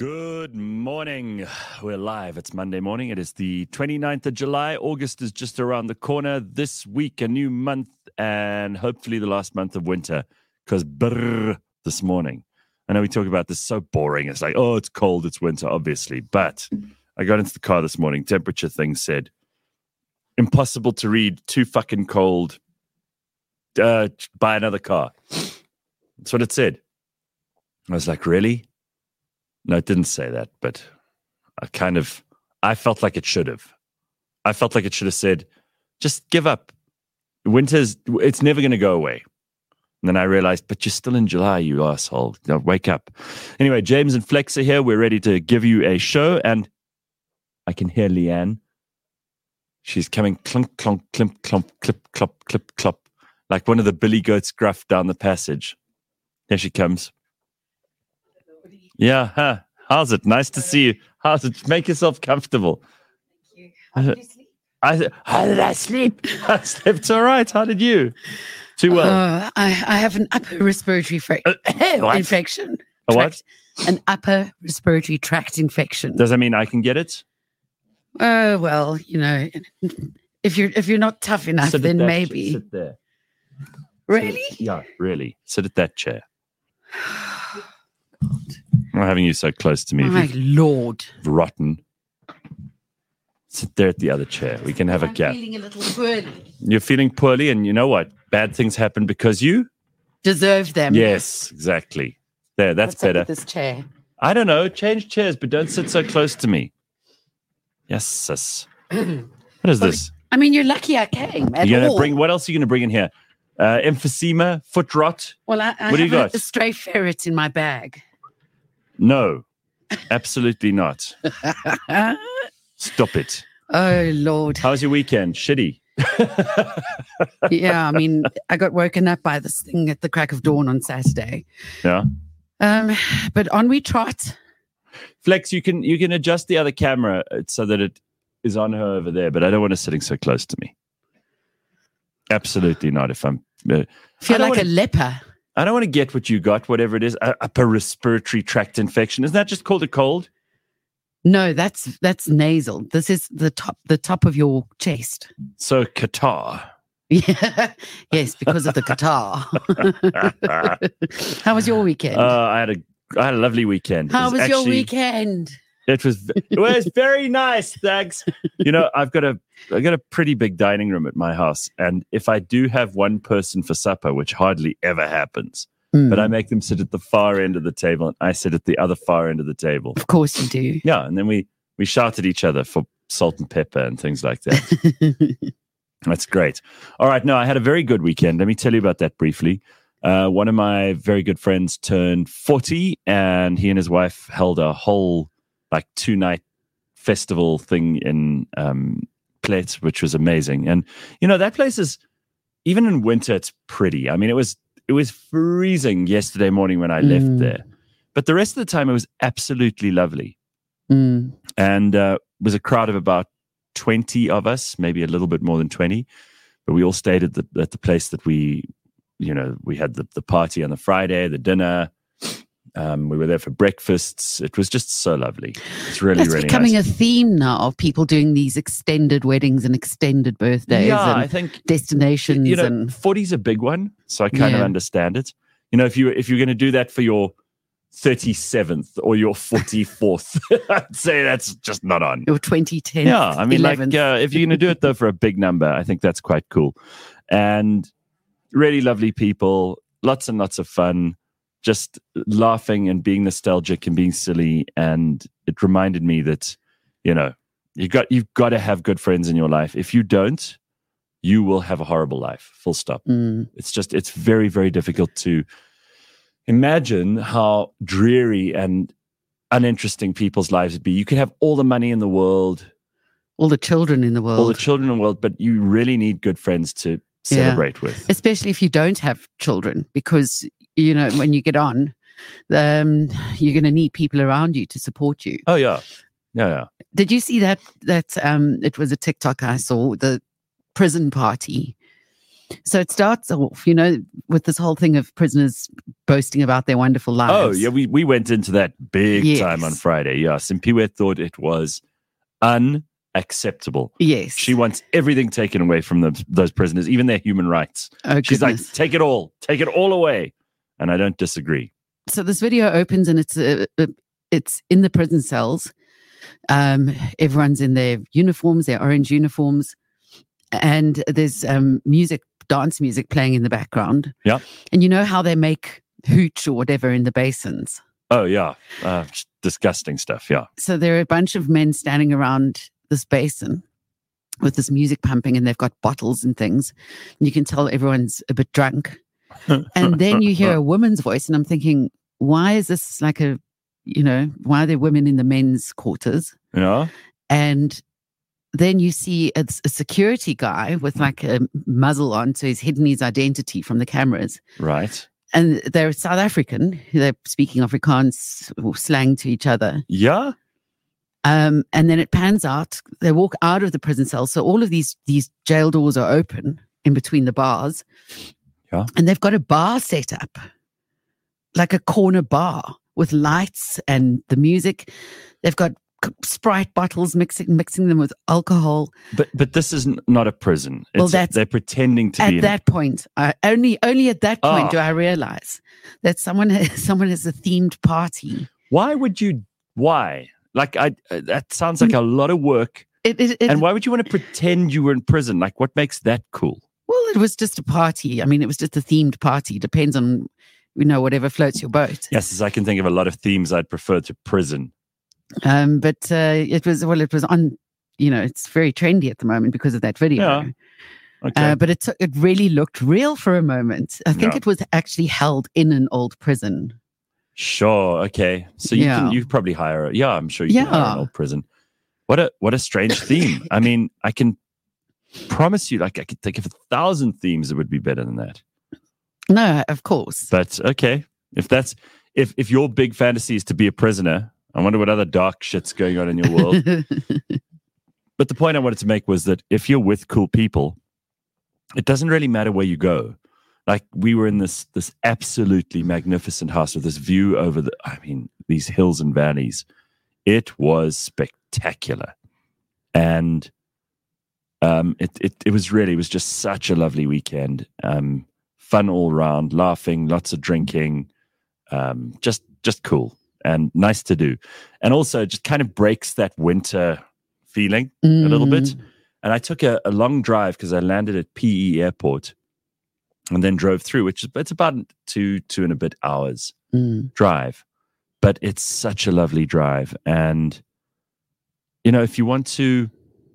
Good morning. We're live. It's Monday morning. It is the 29th of July. August is just around the corner. This week, a new month, and hopefully the last month of winter. Because this morning. I know we talk about this so boring. It's like, oh, it's cold, it's winter, obviously. But I got into the car this morning. Temperature thing said, impossible to read, too fucking cold. Buy another car. That's what it said. I was like, really? No, it didn't say that, but I felt like it should have. I felt like it should have said, just give up. It's never going to go away. And then I realized, but you're still in July, you asshole. Now, wake up. Anyway, James and Flex are here. We're ready to give you a show. And I can hear Leanne. She's coming clunk, clonk, climp, clomp, clip, clop, clip, clop, like one of the Billy Goats gruff down the passage. Here she comes. Yeah, huh? How's it? Nice to see you. How's it? Make yourself comfortable. Thank you. How did you sleep? How did I sleep? I slept all right. How did you? Too well. I have an upper respiratory infection. A what? An upper respiratory tract infection. Does that mean I can get it? Oh, well, you know, if you're not tough enough, then maybe. Sit there. Really? Yeah, really. Sit at that chair. I'm not having you so close to me. My Lord. Rotten. Sit there at the other chair. We can have a gap. I'm feeling a little poorly. You're feeling poorly, and you know what? Bad things happen because you deserve them. Yes, exactly. There, that's What's up better. with this chair? I don't know. Change chairs, but don't sit so close to me. Yes, sis. What is this? I mean, you're lucky I came. What else are you going to bring in here? Emphysema, foot rot. Well, I what do you got? A stray ferret in my bag. No, absolutely not. Stop it. Oh, Lord. How was your weekend? Shitty. Yeah, I mean, I got woken up by this thing at the crack of dawn on Saturday. Yeah. But on we trot. Flex, you can adjust the other camera so that it is on her over there, but I don't want her sitting so close to me. Absolutely not. If I'm feel like a leper. I don't want to get what you got, whatever it is, upper respiratory tract infection. Isn't that just called a cold? No, that's nasal. This is the top of your chest. So Qatar. Yeah, yes, because of the Qatar. How was your weekend? I had a lovely weekend. How was your weekend? It was very nice, thanks. You know, I got a pretty big dining room at my house, and if I do have one person for supper, which hardly ever happens, but I make them sit at the far end of the table, and I sit at the other far end of the table. Of course you do. Yeah, and then we shout at each other for salt and pepper and things like that. That's great. All right, no, I had a very good weekend. Let me tell you about that briefly. One of my very good friends turned 40, and he and his wife held a whole 2-night festival thing in Plett, which was amazing. And you know, that place is, even in winter, it's pretty. I mean, it was freezing yesterday morning when I left there, but the rest of the time it was absolutely lovely. And was a crowd of about 20 of us, maybe a little bit more than 20, but we all stayed at the place that we had the party on the Friday, the dinner. We were there for breakfasts. It was just so lovely. It's really, really becoming nice. A theme now of people doing these extended weddings and extended birthdays. Yeah, and I think destinations. You know, and 40's a big one, so I kind of understand it. You know, if you're going to do that for your 37th or your 44th, I'd say that's just not on. Your 2010th. Yeah, I mean, 11th. if you're going to do it though for a big number, I think that's quite cool. And really lovely people, lots and lots of fun. Just laughing and being nostalgic and being silly. And it reminded me that, you know, you've got to have good friends in your life. If you don't, you will have a horrible life. Full stop. It's very, very difficult to imagine how dreary and uninteresting people's lives would be. You could have all the money in the world, all the children in the world, but you really need good friends to celebrate with. Especially if you don't have children, because you know, when you get on, you're going to need people around you to support you. Oh, yeah. Yeah. Did you see that it was a TikTok I saw, the prison party So it starts off, with this whole thing of prisoners boasting about their wonderful lives. Oh, yeah, we went into that big time on Friday. Yeah, Simpiwe thought it was unacceptable. Yes. She wants everything taken away from those prisoners, even their human rights. Oh, She's goodness. like, take it all away. And I don't disagree. So this video opens and it's in the prison cells. Everyone's in their uniforms, their orange uniforms. And there's dance music playing in the background. Yeah. And you know how they make hooch or whatever in the basins? Oh, yeah. Disgusting stuff. Yeah. So there are a bunch of men standing around this basin with this music pumping, and they've got bottles and things. And you can tell everyone's a bit drunk. And then you hear a woman's voice, and I'm thinking, why is this like why are there women in the men's quarters? Yeah. And then you see a security guy with like a muzzle on, so he's hidden his identity from the cameras. Right. And they're South African. They're speaking Afrikaans or slang to each other. Yeah. And then it pans out. They walk out of the prison cell. So all of these jail doors are open in between the bars. Yeah. And they've got a bar set up, like a corner bar with lights and the music. They've got Sprite bottles, mixing them with alcohol. But this is not a prison. They're pretending to be. At that point, only at that point do I realize that someone has a themed party. Why would you? Why? Like that sounds like a lot of work. And why would you want to pretend you were in prison? Like, what makes that cool? Well, it was just a party. I mean, it was just a themed party. Depends on whatever floats your boat. Yes, as I can think of a lot of themes I'd prefer to prison. But it was on, it's very trendy at the moment because of that video. Yeah. Okay. But it really looked real for a moment. I think it was actually held in an old prison. Sure. Okay. So you probably hire I'm sure you can hire an old prison. What a strange theme. I mean, I can promise you, like, I could think of 1,000 themes that would be better than that. No, of course. But okay. If your big fantasy is to be a prisoner, I wonder what other dark shit's going on in your world. But the point I wanted to make was that if you're with cool people, it doesn't really matter where you go. Like, we were in this absolutely magnificent house with this view over these hills and valleys. It was spectacular. And it was just such a lovely weekend. Fun all round, laughing, lots of drinking, just cool. And nice to do. And also just kind of breaks that winter feeling a little bit. And I took a long drive because I landed at PE Airport and then drove through, it's about 2 and a bit hours drive. But it's such a lovely drive. And, if you want to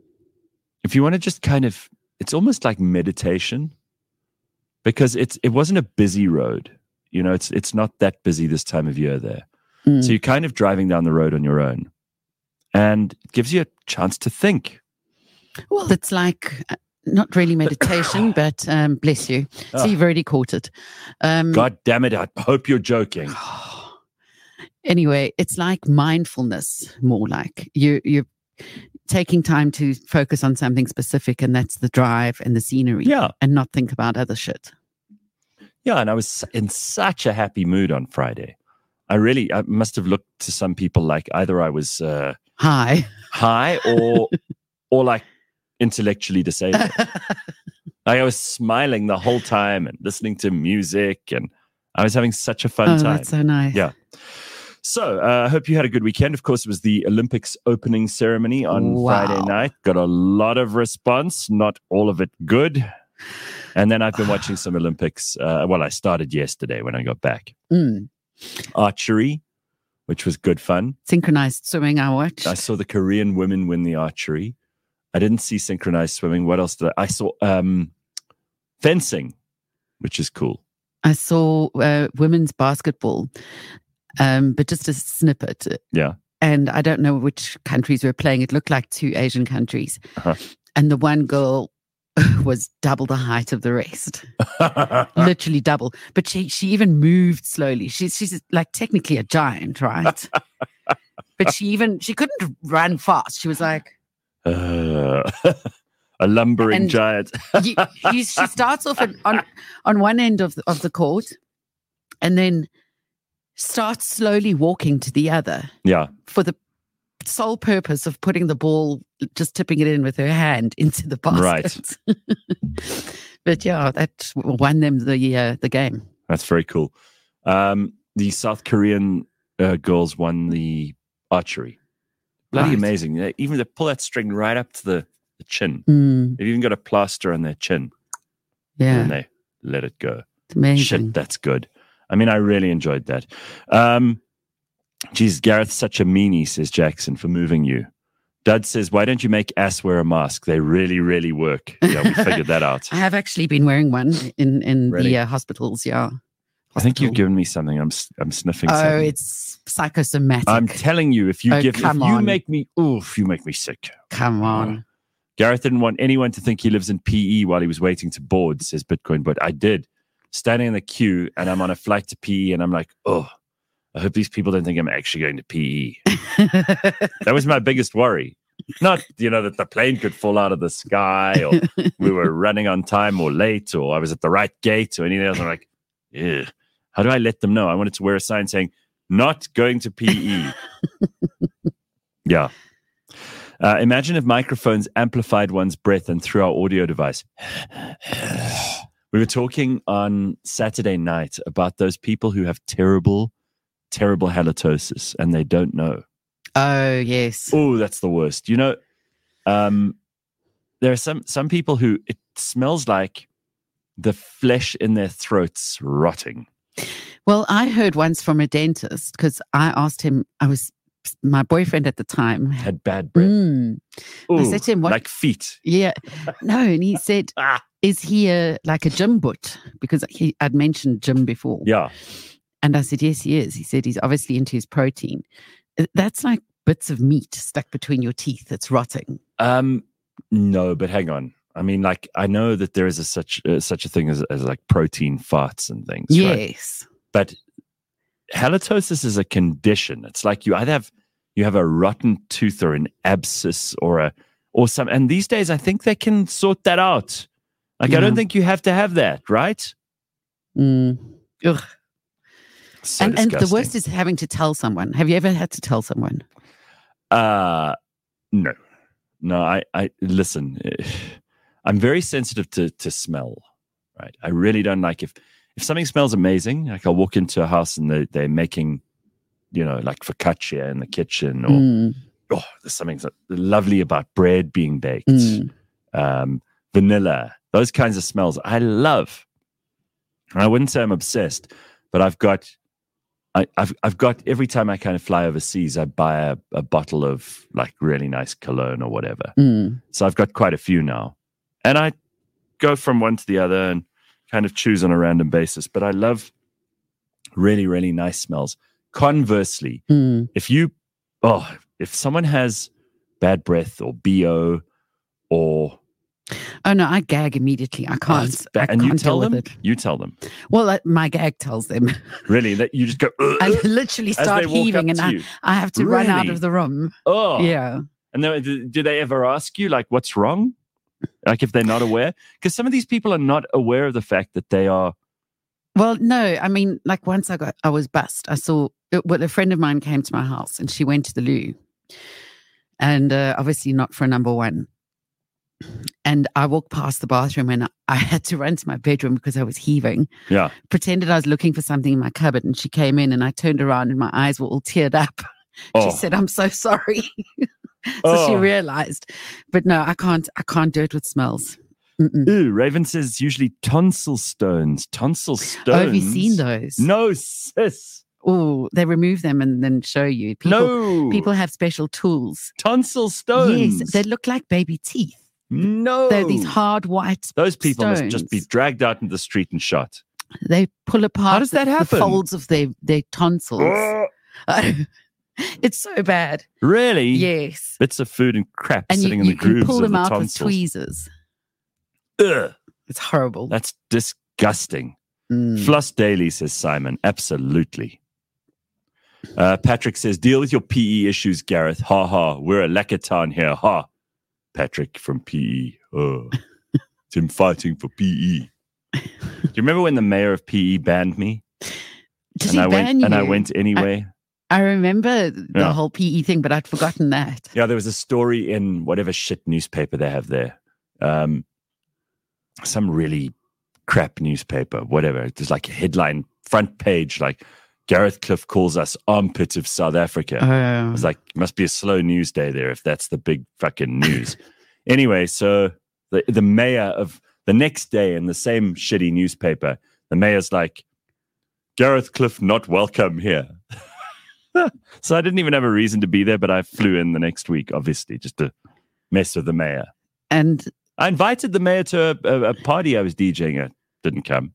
just kind of, it's almost like meditation, because it wasn't a busy road. It's not that busy this time of year there. So you're kind of driving down the road on your own, and it gives you a chance to think. Well, it's like not really meditation, but bless you. So you've already caught it. God damn it. I hope you're joking. Anyway, it's like mindfulness, more like you're taking time to focus on something specific, and that's the drive and the scenery. Yeah. And not think about other shit. Yeah, and I was in such a happy mood on Friday. I must have looked to some people like either I was high or like intellectually disabled. Like, I was smiling the whole time and listening to music, and I was having such a fun time. That's so nice. Yeah. So I hope you had a good weekend. Of course, it was the Olympics opening ceremony on Friday night. Got a lot of response, not all of it good. And then I've been watching some Olympics. I started yesterday when I got back. Archery, which was good fun. Synchronized swimming, I watched. I saw the Korean women win the archery. I didn't see synchronized swimming. What else did I saw fencing, which is cool. I saw women's basketball, but just a snippet. Yeah. And I don't know which countries were playing. It looked like 2 Asian countries. Uh-huh. And the one girl was double the height of the rest. Literally double. But she even moved slowly. She's like technically a giant, right? But she couldn't run fast. She was like a lumbering And giant. she starts off on one end of the court and then starts slowly walking to the other Yeah. for the sole purpose of putting the ball, just tipping it in with her hand into the basket. Right. But yeah, that won them the game. That's very cool. The South Korean girls won the archery. Bloody Right. amazing. They pull that string right up to the chin. Mm, They've even got a plaster on their chin. And yeah, then they let it go. it's amazing. Shit, that's good. I mean, I really enjoyed that. Geez, Gareth's such a meanie, says Jackson, for moving you. Dud says, why don't you make ass wear a mask? They really, really work. Yeah, we figured that out. I have actually been wearing one in Really? the hospitals. Yeah, I think you've hospital. given me something. I'm sniffing Oh, something. it's psychosomatic. I'm telling you, if you come on. make me sick. Come on. Gareth didn't want anyone to think he lives in PE while he was waiting to board, says Bitcoin, but I did. Standing in the queue and I'm on a flight to PE and I'm like, oh, I hope these people don't think I'm actually going to PE. That was my biggest worry. Not, that the plane could fall out of the sky or we were running on time or late or I was at the right gate or anything else. I'm like, yeah, how do I let them know? I wanted to wear a sign saying, not going to PE. Yeah. Imagine if microphones amplified one's breath and through our audio device. We were talking on Saturday night about those people who have terrible halitosis and they don't know. Oh, yes. Oh, that's the worst. There are some people who it smells like the flesh in their throats rotting. Well, I heard once from a dentist because I asked him, my boyfriend at the time Had bad breath. I said to him, what? Like feet. Yeah. No, and he said, is he like a gym butt? Because I'd mentioned gym before. Yeah. And I said, yes, he is. He said he's obviously into his protein. That's like bits of meat stuck between your teeth that's rotting. No, but hang on. I mean, like, I know that there is such a thing as like protein farts and things. Right? Yes. But halitosis is a condition. It's like you either have a rotten tooth or an abscess or some. And these days, I think they can sort that out. Like, I don't think you have to have that, right? Ugh. So And the disgusting. worst is having to tell someone. Have you ever had to tell someone? No. I listen. I'm very sensitive to smell. Right. I really don't like if something smells amazing. Like I'll walk into a house and they're making, like focaccia in the kitchen, or there's something lovely about bread being baked, vanilla. Those kinds of smells I love. And I wouldn't say I'm obsessed, but I've got every time I kind of fly overseas, I buy a bottle of like really nice cologne or whatever. So I've got quite a few now. And I go from one to the other and kind of choose on a random basis. But I love really, really nice smells. Conversely, if someone has bad breath or BO or... Oh, no, I gag immediately. I can't. I and you can't tell deal them? with it. You tell them. Well, my gag tells them. Really? That you just go... I literally start they walk heaving up and to you? I have to run out Really? of the room. Oh. Yeah. And then, do they ever ask you, like, what's wrong? Like, if they're not aware? Because some of these people are not aware of the fact that they are... Well, no, I mean, like once I was bussed. I saw, a friend of mine came to my house and she went to the loo. And obviously not for a number one. And I walked past the bathroom and I had to run to my bedroom because I was heaving. Yeah. Pretended I was looking for something in my cupboard and she came in and I turned around and my eyes were all teared up. She said, I'm so sorry. So she realized. But no, I can't do it with smells. Ooh, Raven says usually tonsil stones. Tonsil stones. Oh, have you seen those? No, sis. Oh, they remove them and then show you. People have special tools. Tonsil stones. Yes, they look like baby teeth. No. They're these hard white Those people stones. must just be dragged out into the street and shot. They pull apart How does that happen? the folds of their tonsils. It's so bad. Really? Yes. Bits of food and crap And sitting you in the grooves can pull of them the out tonsils. with tweezers. Ugh, It's horrible. that's disgusting. Floss daily, says Simon. Absolutely. Patrick says, deal with your PE issues, Gareth. Ha ha. We're a lekker town here. Ha. Patrick from PE. Oh, it's him fighting for PE. Do you remember when the mayor of PE banned me? Did he ban you? And I went anyway. I remember the whole PE thing, but I'd forgotten that. Yeah, there was a story in whatever shit newspaper they have there. Some really crap newspaper, whatever. There's like a headline, front page, like Gareth Cliff calls us armpit of South Africa. I was like, must be a slow news day there if that's the big fucking news. Anyway, so the mayor of the next day in the same shitty newspaper, the mayor's like, Gareth Cliff not welcome here. So I didn't even have a reason to be there, but I flew in the next week, obviously, just to mess with the mayor. And I invited the mayor to a party I was DJing at. Didn't come.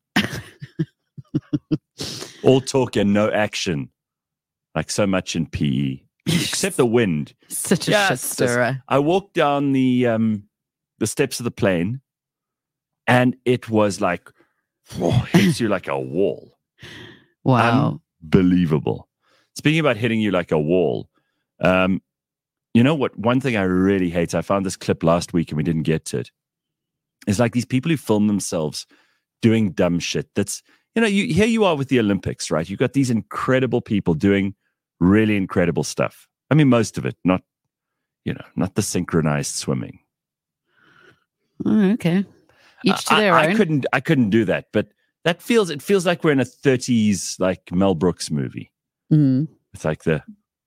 All talk and no action. Like so much in PE. Except the wind. Such a shit stirrer. I walked down the steps of the plane and it was like, hits you like a wall. Wow. Unbelievable. Speaking about hitting you like a wall, you know what? One thing I really hate, I found this clip last week and we didn't get to it, is like these people who film themselves doing dumb shit. That's, here you are with the Olympics, right? You've got these incredible people doing really incredible stuff. I mean, most of it, not the synchronized swimming. Oh, okay. Each to their own. I couldn't do that, but it feels like we're in a 30s like Mel Brooks movie. Mm. It's like I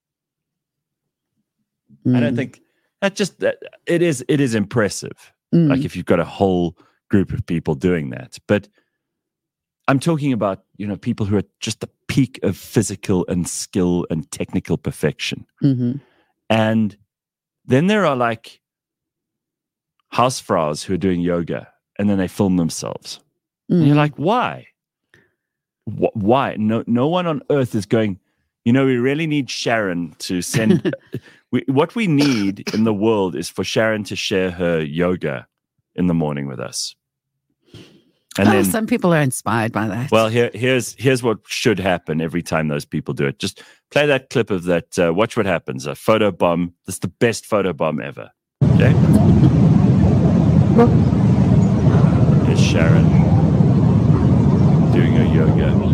don't think that it is impressive. Like if you've got a whole group of people doing that, but I'm talking about, people who are just the peak of physical and skill and technical perfection. Mm-hmm. And then there are like housefraus who are doing yoga and then they film themselves. And you're like, why? Why? No one on earth is going, we really need Sharon to send. What we need in the world is for Sharon to share her yoga in the morning with us. And then some people are inspired by that. Well, here's what should happen every time those people do it. Just play that clip of that. Watch what happens. A photo bomb. That's the best photo bomb ever. Okay. Here's Sharon doing her yoga.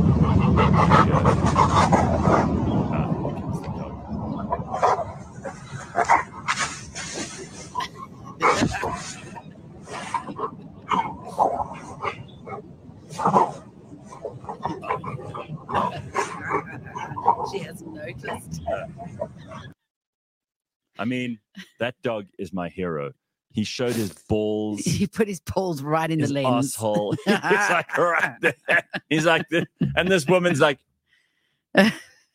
She hasn't noticed. I mean, that dog is my hero. He showed his balls. He put his balls right in the lens. Asshole. He's like right there. He's like this, and this woman's like in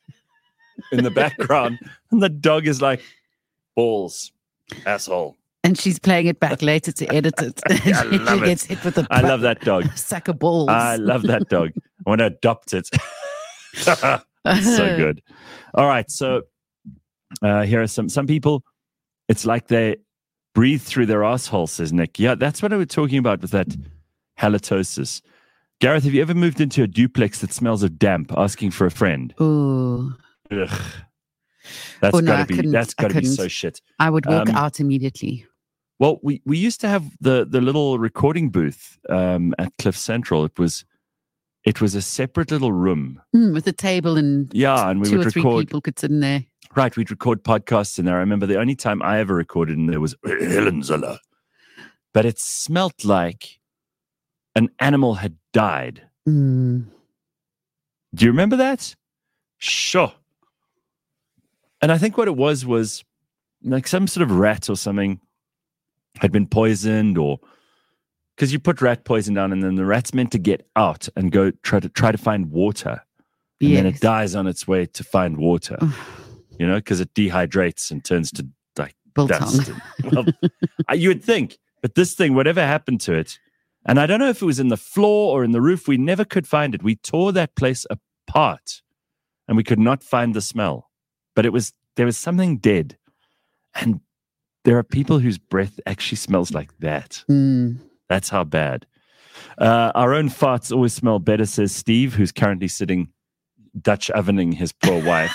the background, and the dog is like balls, asshole. And she's playing it back later to edit it. I love she gets hit with I love that dog. Sack of balls. I love that dog. I want to adopt it. So good. All right. So here are some people. It's like they breathe through their asshole, says Nick. Yeah, that's what I was talking about with that halitosis. Gareth, have you ever moved into a duplex that smells of damp, asking for a friend? Ooh. Ugh. That's got to be so shit. I would walk out immediately. Well, we used to have the little recording booth at Cliff Central. It was a separate little room with a table and and we two would or three record. People could sit in there. Right, we'd record podcasts in there. I remember the only time I ever recorded in there was Helen Zilla, but it smelt like an animal had died. Mm. Do you remember that? Sure. And I think what it was like some sort of rat or something had been poisoned, or because you put rat poison down and then the rat's meant to get out and go try to find water. And then it dies on its way to find water, because it dehydrates and turns to like dust. Well, you would think, but this thing, whatever happened to it, and I don't know if it was in the floor or in the roof, we never could find it. We tore that place apart and we could not find the smell. But there was something dead. And there are people whose breath actually smells like that. Mm. That's how bad. Our own farts always smell better, says Steve, who's currently sitting Dutch ovening his poor wife.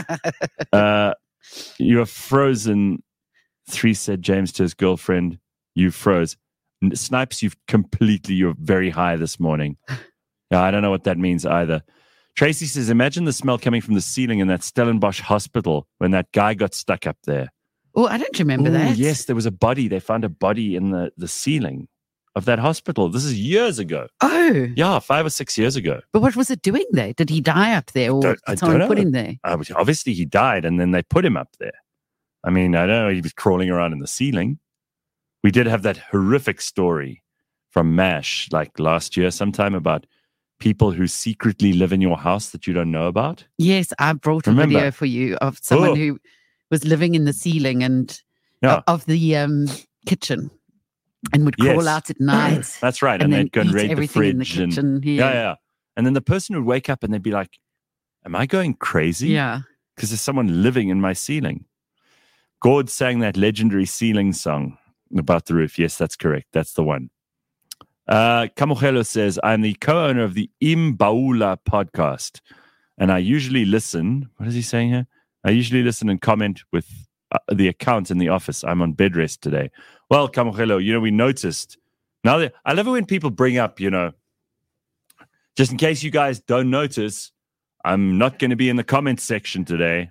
You are frozen, 3 said James to his girlfriend. You froze. Snipes, you're very high this morning. Yeah, I don't know what that means either. Tracy says, imagine the smell coming from the ceiling in that Stellenbosch hospital when that guy got stuck up there. Oh, I don't remember that. Yes, there was a body. They found a body in the ceiling of that hospital. This is years ago. Oh. Yeah, 5 or 6 years ago. But what was it doing there? Did he die up there or did someone put him there? Obviously, he died and then they put him up there. I mean, I don't know. He was crawling around in the ceiling. We did have that horrific story from MASH like last year sometime about people who secretly live in your house that you don't know about. Yes, I brought a video for you of someone who was living in the ceiling and of the kitchen and would crawl out at night. That's right. And they'd go and raid the fridge. In the kitchen. Yeah. And then the person would wake up and they'd be like, am I going crazy? Yeah. Because there's someone living in my ceiling. Gord sang that legendary ceiling song about the roof. Yes, that's correct. That's the one. Kamogelo says, I'm the co-owner of the Imbaula podcast. And I usually listen. What is he saying here? I usually listen and comment with the account in the office. I'm on bed rest today. Well, Kamogelo, we noticed. Now I love it when people bring up, just in case you guys don't notice, I'm not going to be in the comments section today.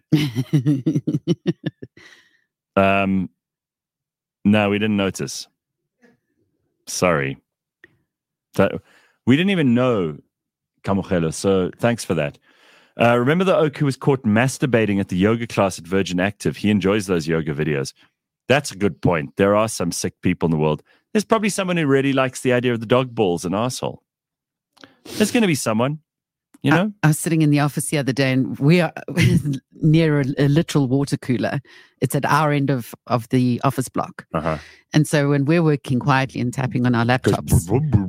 No, we didn't notice. Sorry. We didn't even know, Kamogelo, so thanks for that. Remember the oak who was caught masturbating at the yoga class at Virgin Active? He enjoys those yoga videos. That's a good point. There are some sick people in the world. There's probably someone who really likes the idea of the dog balls and arsehole. There's going to be someone, I was sitting in the office the other day and we are near a literal water cooler. It's at our end of the office block. Uh-huh. And so when we're working quietly and tapping on our laptops.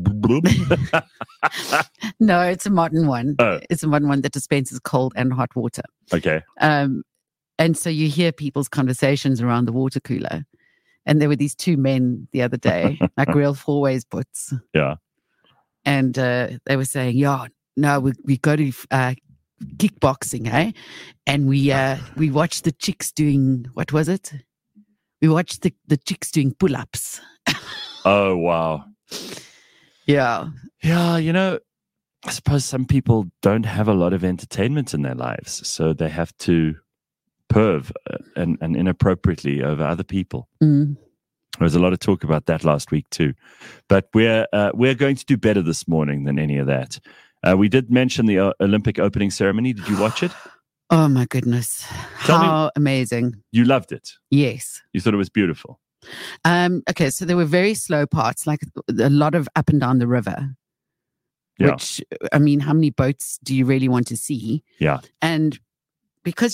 No, it's a modern one. Oh. It's a modern one that dispenses cold and hot water. Okay. And so you hear people's conversations around the water cooler. And there were these two men the other day, like real four-ways butts. Yeah. And they were saying, no, we go to kickboxing, eh? And we watched the chicks doing, what was it? We watched the chicks doing pull-ups. Oh, wow. Yeah. Yeah, I suppose some people don't have a lot of entertainment in their lives, so they have to perv and inappropriately over other people. Mm. There was a lot of talk about that last week too. But we're going to do better this morning than any of that. We did mention the Olympic opening ceremony. Did you watch it? Oh, my goodness. How amazing. You loved it? Yes. You thought it was beautiful? Okay, so there were very slow parts, like a lot of up and down the river. Yeah. Which, I mean, how many boats do you really want to see? Yeah. And because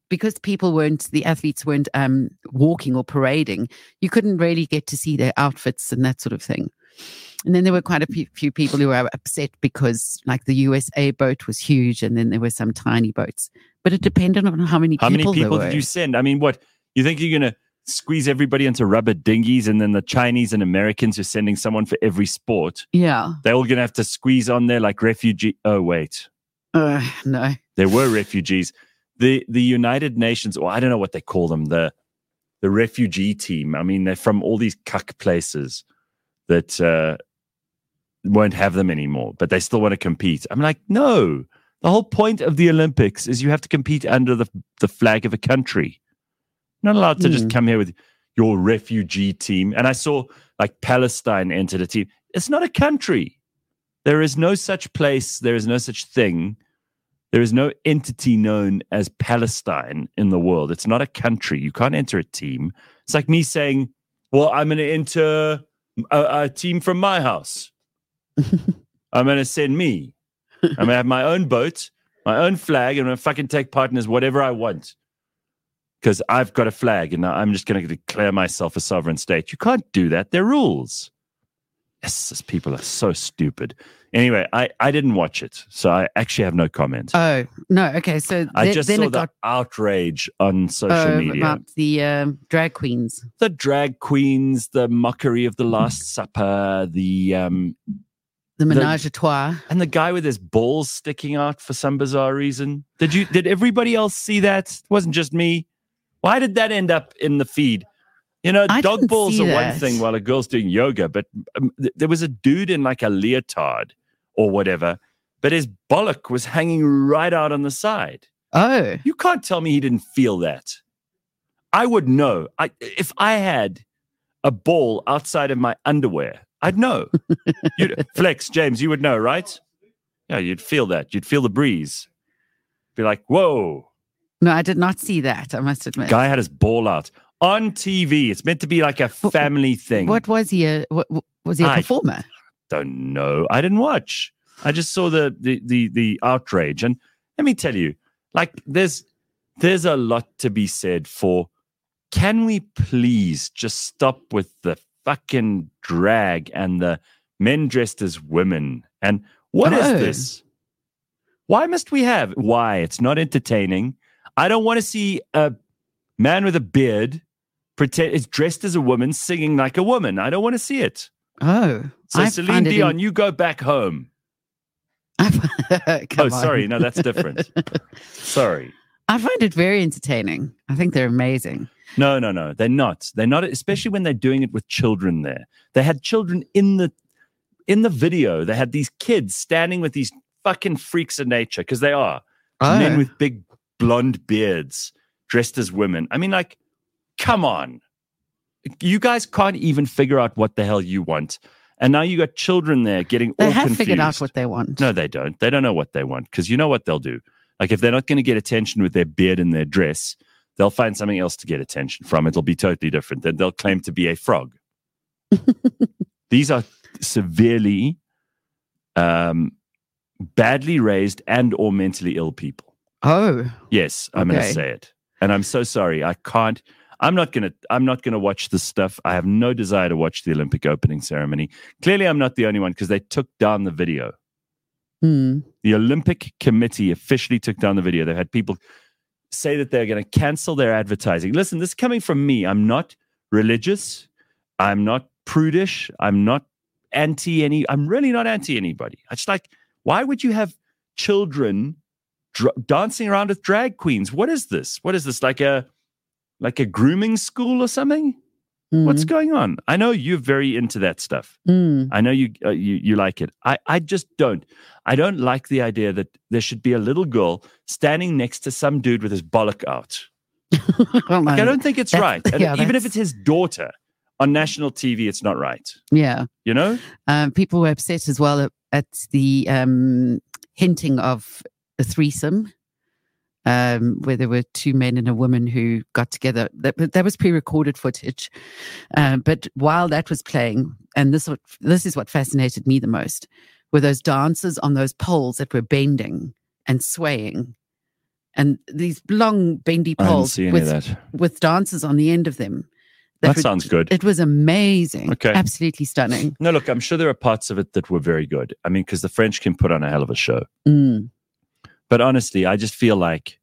the athletes weren't walking or parading, you couldn't really get to see their outfits and that sort of thing. And then there were quite a few people who were upset because, like, the USA boat was huge, and then there were some tiny boats. But it depended on how many people there were. Did you send? I mean, what you think you're going to squeeze everybody into rubber dinghies, and then the Chinese and Americans are sending someone for every sport? Yeah, they're all going to have to squeeze on there like refugee. Oh wait, no, there were refugees. The United Nations, or I don't know what they call them, the refugee team. I mean, they're from all these cuck places that won't have them anymore, but they still want to compete. I'm like, no. The whole point of the Olympics is you have to compete under the flag of a country. You're not allowed to just come here with your refugee team. And I saw like Palestine entered a team. It's not a country. There is no such place. There is no such thing. There is no entity known as Palestine in the world. It's not a country. You can't enter a team. It's like me saying, well, I'm going to enter a team from my house. I'm going to send me. I'm going to have my own boat, my own flag, and I'm going to fucking take part in this whatever I want. Because I've got a flag, and I'm just going to declare myself a sovereign state. You can't do that. They're rules. Yes, these people are so stupid. Anyway, I didn't watch it, so I actually have no comment. Oh, no. Okay, so I just saw the outrage on social media. About the drag queens. The drag queens, the mockery of the Last Supper, the menage a trois. And the guy with his balls sticking out for some bizarre reason. Did everybody else see that? It wasn't just me. Why did that end up in the feed? You know, I dog didn't balls see are one that. thing while a girl's doing yoga, but there was a dude in like a leotard or whatever, but his bollock was hanging right out on the side. Oh, You can't tell me he didn't feel that. I would know. If I had a ball outside of my underwear, I'd know. Flex, James, you would know, right? Yeah, you'd feel that. You'd feel the breeze. Be like, whoa. no, I did not see that, I must admit. Guy had his ball out on TV. It's meant to be like a family thing. What was he? Was he a performer? Don't know. I didn't watch. I just saw the outrage. And let me tell you, like, there's a lot to be said for, can we please just stop with the fucking drag and the men dressed as women? And what is this? Why must we have? Why? It's not entertaining. I don't want to see a man with a beard is dressed as a woman singing like a woman. I don't want to see it. Oh. So Celine Dion, you go back home. Sorry. No, that's different. Sorry. I find it very entertaining. I think they're amazing. No. They're not. They're not, especially when they're doing it with children there. They had children in the video. They had these kids standing with these fucking freaks of nature, because they are. Men with big blonde beards dressed as women. I mean, like, come on. You guys can't even figure out what the hell you want. And now you got children there getting all confused. They have figured out what they want. No, they don't. They don't know what they want, because you know what they'll do. Like, if they're not going to get attention with their beard and their dress, they'll find something else to get attention from. It'll be totally different. Then they'll claim to be a frog. These are severely badly raised and or mentally ill people. Oh. Yes, I'm going to say it. And I'm so sorry. I'm not going to watch this stuff. I have no desire to watch the Olympic opening ceremony. Clearly, I'm not the only one, because they took down the video. The Olympic Committee officially took down the video. They've had people say that they're going to cancel their advertising. Listen, this is coming from me. I'm not religious. I'm not prudish. I'm not I'm really not anti anybody. I just like, why would you have children dancing around with drag queens? What is this? What is this? Like a grooming school or something? What's going on? I know you're very into that stuff. I know you like it. I just don't. I don't like the idea that there should be a little girl standing next to some dude with his bollock out. I don't think it's right. And even if it's his daughter on national TV, it's not right. Yeah. You know? People were upset as well at the hinting of a threesome. Where there were two men and a woman who got together. That was pre-recorded footage. But while that was playing, and this is what fascinated me the most, were those dancers on those poles that were bending and swaying. And these long, bendy poles with dancers on the end of them. That sounds good. It was amazing. Okay. Absolutely stunning. No, look, I'm sure there are parts of it that were very good. I mean, because the French can put on a hell of a show. But honestly, I just feel like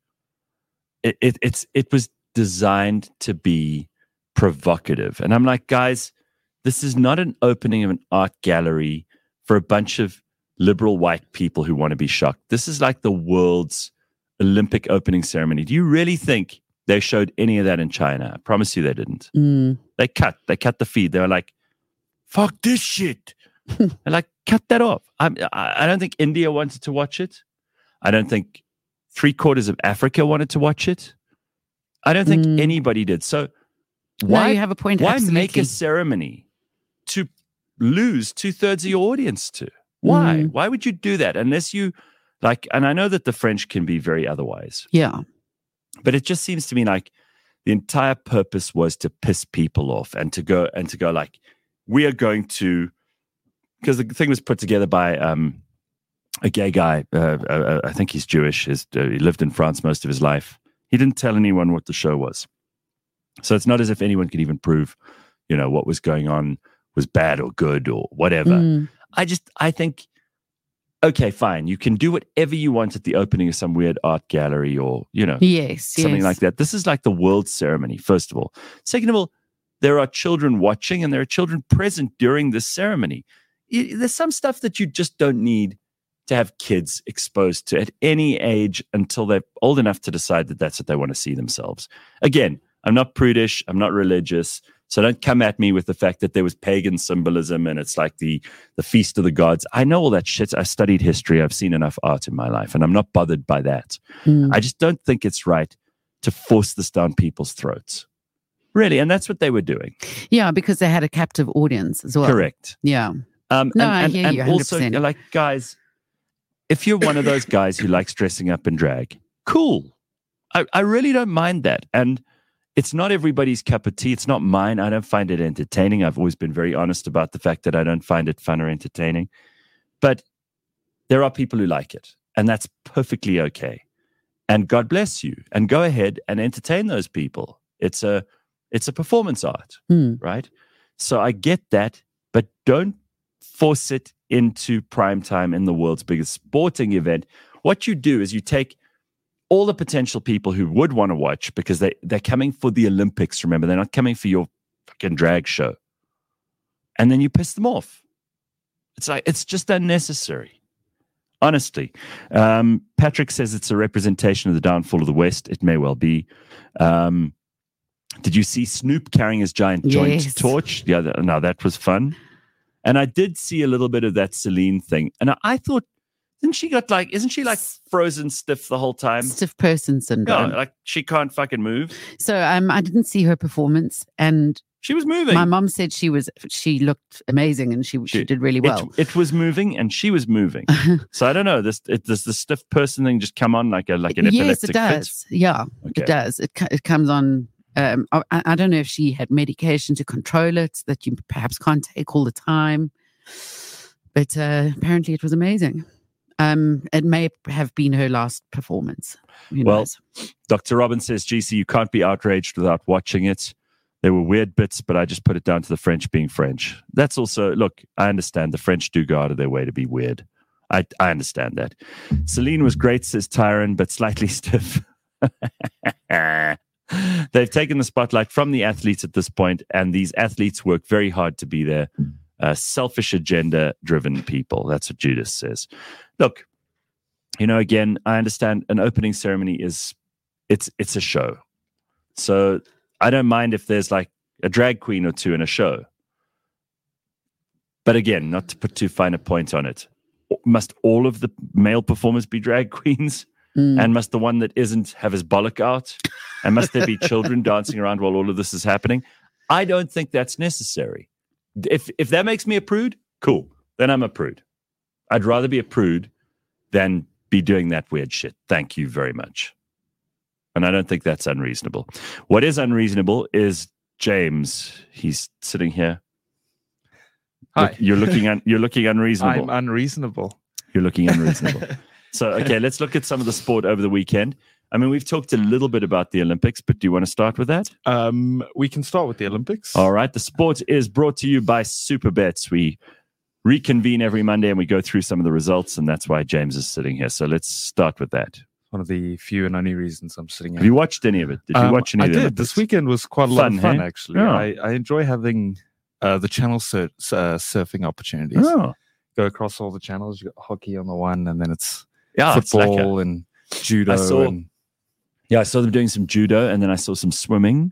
it was designed to be provocative. And I'm like, guys, this is not an opening of an art gallery for a bunch of liberal white people who want to be shocked. This is like the world's Olympic opening ceremony. Do you really think they showed any of that in China? I promise you they didn't. They cut the feed. They were like, fuck this shit. They're like, cut that off. I don't think India wanted to watch it. I don't think 3/4 of Africa wanted to watch it. I don't think anybody did. So why you have a point? Why absolutely. make a ceremony to lose 2/3 of your audience to? Why? Why would you do that? Unless you like, and I know that the French can be very otherwise. Yeah. But it just seems to me like the entire purpose was to piss people off and to go like, we are going to, because the thing was put together by a gay guy. I think he's Jewish. He lived in France most of his life. He didn't tell anyone what the show was. So it's not as if anyone could even prove, what was going on was bad or good or whatever. I think, okay, fine. You can do whatever you want at the opening of some weird art gallery or, something like that. This is like the world ceremony, first of all. Second of all, there are children watching and there are children present during this ceremony. There's some stuff that you just don't need to have kids exposed to at any age until they're old enough to decide that that's what they want to see themselves. Again, I'm not prudish. I'm not religious. So don't come at me with the fact that there was pagan symbolism and it's like the feast of the gods. I know all that shit. I studied history. I've seen enough art in my life, and I'm not bothered by that. I just don't think it's right to force this down people's throats. Really, and that's what they were doing. Yeah, because they had a captive audience as well. Correct. Yeah. I hear you 100%. Also, like, guys, if you're one of those guys who likes dressing up in drag, cool. I really don't mind that. And it's not everybody's cup of tea. It's not mine. I don't find it entertaining. I've always been very honest about the fact that I don't find it fun or entertaining. But there are people who like it, and that's perfectly okay. And God bless you. And go ahead and entertain those people. It's a performance art, right? So I get that, but don't force it into prime time in the world's biggest sporting event. What you do is you take all the potential people who would want to watch, because they're coming for the Olympics, remember, they're not coming for your fucking drag show. And then you piss them off. It's like, it's just unnecessary. Honestly. Patrick says it's a representation of the downfall of the West. It may well be. Did you see Snoop carrying his giant joint torch? Yeah, no, that was fun. And I did see a little bit of that Celine thing. And I thought, isn't she like frozen stiff the whole time? Stiff person syndrome. No, like she can't fucking move. So I didn't see her performance, and she was moving. My mom said she looked amazing, and she did really well. It was moving, and she was moving. So I don't know. Does the stiff person thing just come on like an epileptic fit? Yes, it does. Yeah, okay. It does. It comes on. I don't know if she had medication to control it that you perhaps can't take all the time, but apparently it was amazing. It may have been her last performance. Well, Dr. Robin says, GC, you can't be outraged without watching it. There were weird bits, but I just put it down to the French being French. That's also, look, I understand the French do go out of their way to be weird. I understand that. Celine was great, says Tyron, but slightly stiff. They've taken the spotlight from the athletes at this point, and these athletes work very hard to be there. Selfish agenda-driven people. That's what Judas says. Look, again, I understand an opening ceremony it's a show. So I don't mind if there's like a drag queen or two in a show. But again, not to put too fine a point on it. Must all of the male performers be drag queens? And must the one that isn't have his bollock out? And must there be children dancing around while all of this is happening? I don't think that's necessary. If that makes me a prude, cool. Then I'm a prude. I'd rather be a prude than be doing that weird shit. Thank you very much. And I don't think that's unreasonable. What is unreasonable is James. He's sitting here. Hi. Look, you're looking unreasonable. I'm unreasonable. You're looking unreasonable. So, okay, let's look at some of the sport over the weekend. I mean, we've talked a little bit about the Olympics, but do you want to start with that? We can start with the Olympics. All right. The sport is brought to you by Superbets. We reconvene every Monday and we go through some of the results, and that's why James is sitting here. So let's start with that. One of the few and only reasons I'm sitting here. Have you watched any of it? Did you watch any of it? I did. This weekend was quite a lot of fun, actually. Yeah. I enjoy having the channel surfing opportunities. Oh. Go across all the channels. You got hockey on the one, and then it's it's football and judo. I saw them doing some judo, and then I saw some swimming.